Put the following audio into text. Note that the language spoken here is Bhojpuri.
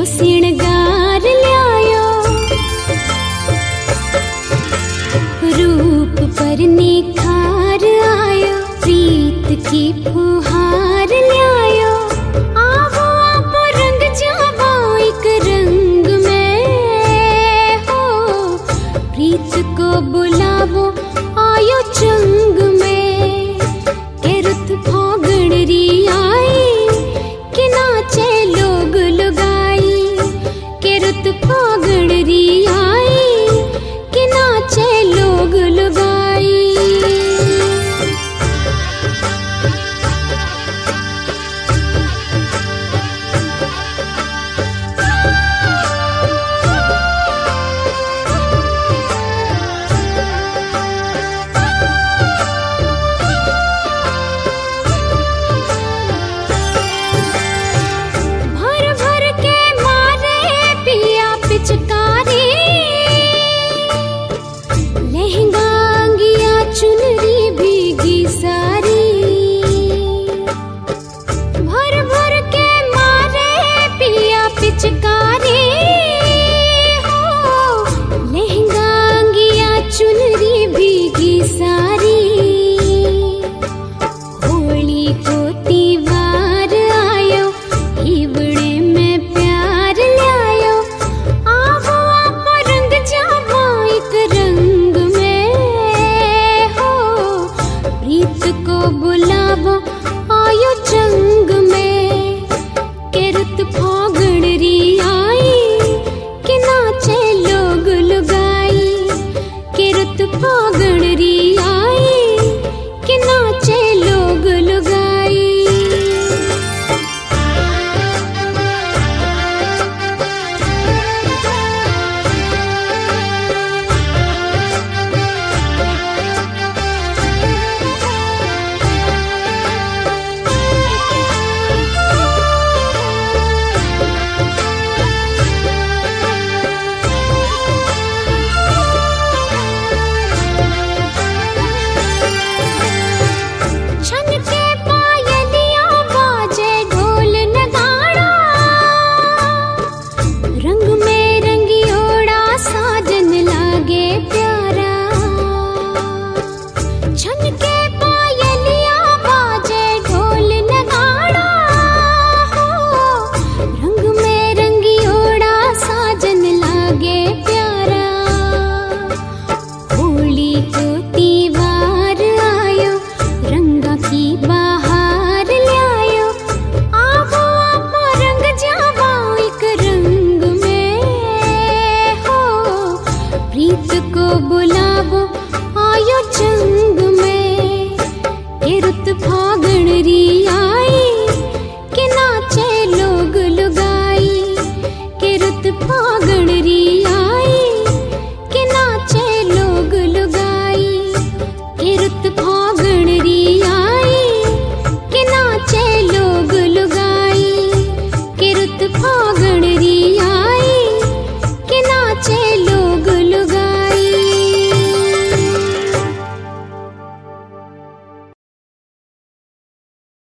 सिणगार ल्यायो, रूप पर निखार आयो, प्रीत की फुहार ल्यायो। आवो आप रंग जावो एक रंग में हो, प्रीत को बुलावो आयो चंग में। के रुत फागण री आई कि नाचे लोग लुगाई, के रुत फागण री आई कि नाचे लोग लुगाई। बुलावो आयो चंग में, के रुत फागण री आई कि नाचे लोग लुगाई, के रुत फागण री आई कि नाचे लोग लुगाई। प्रीत को बुलावो आयो चंग में, के रुत फागण री आई कि नाचे लोग लुगाई, के रुत फागण री आई कि नाचे लोग लुगाई, के रुत फागण री आई कि नाचे लोग लुगाई, के रुत फागण री